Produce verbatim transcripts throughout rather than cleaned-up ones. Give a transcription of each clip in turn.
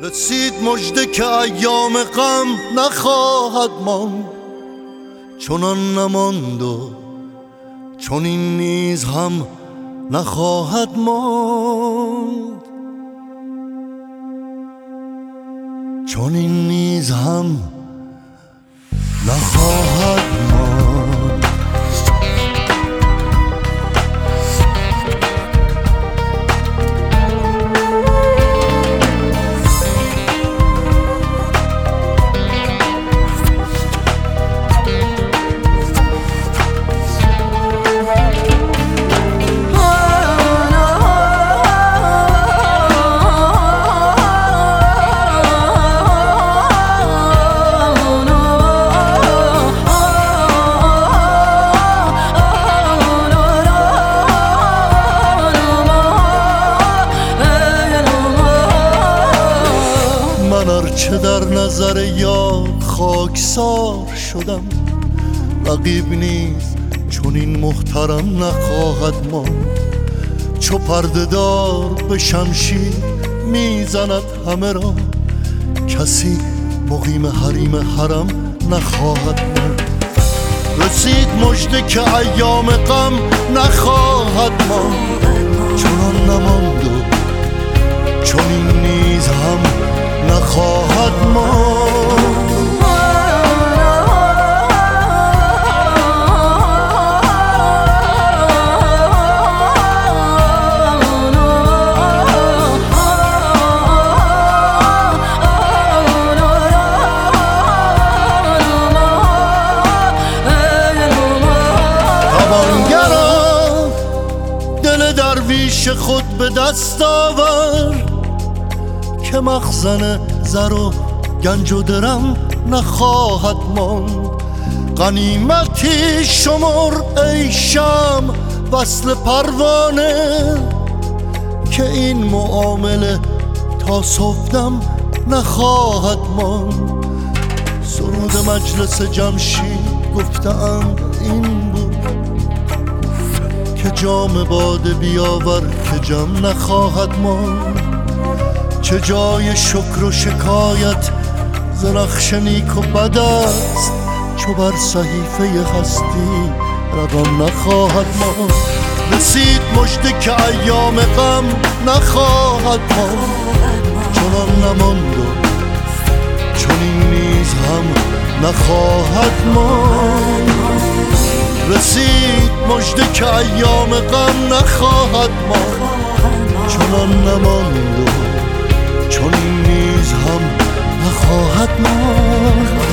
رسید مژده که ایام غم نخواهد ماند، چنان نماند و چنین نیز هم نخواهد ماند، چنین نیز هم نخواهد ماند. چه در نظر یار خاکسار شدم، رقیب نیز چون این محترم نخواهد ماند. چو پرده دار به شمشیر میزند همه را، کسی مقیم حریم حرم نخواهد ماند. رسید مژده که ایام غم نخواهد ماند، چنان نماند و چنین نیز هم نخواهد ماند. توانگرا دل درویش خود به دست آور، که مخزن زر و گنج و درم نخواهد ماند. غنیمتی شمر ای شمع وصل پروانه، که این معامله تا صبحدم نخواهد ماند. سرود مجلس جمشید گفته‌اند این بود، که جام باده بیاور که جم نخواهد ماند. چه جای شکر و شکایت ز نقش نیک و بد است، چو بر صحیفه هستی رقم نخواهد ماند. رسید مژده که ایام غم نخواهد ماند، چنان نماند و چنین نیز هم نخواهد ماند. رسید مژده که ایام غم نخواهد ماند، چنان نماند و چنین نیز هم نخواهد ماند.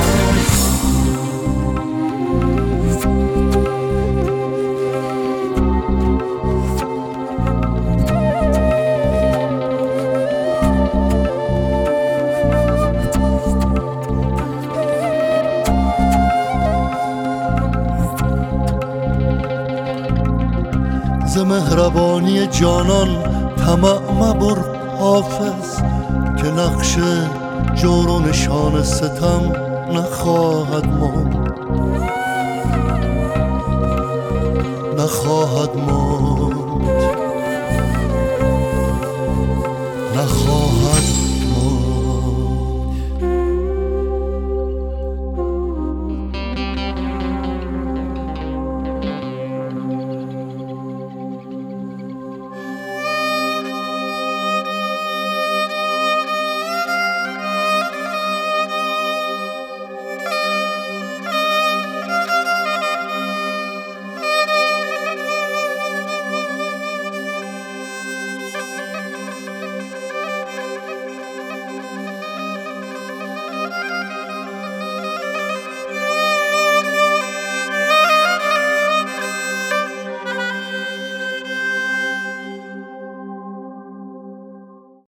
ز مهربانی جانان طمع مبر حافظ، که نقش جور و نشان ستم نخواهد ماند، نخواهد ماند، نخواهد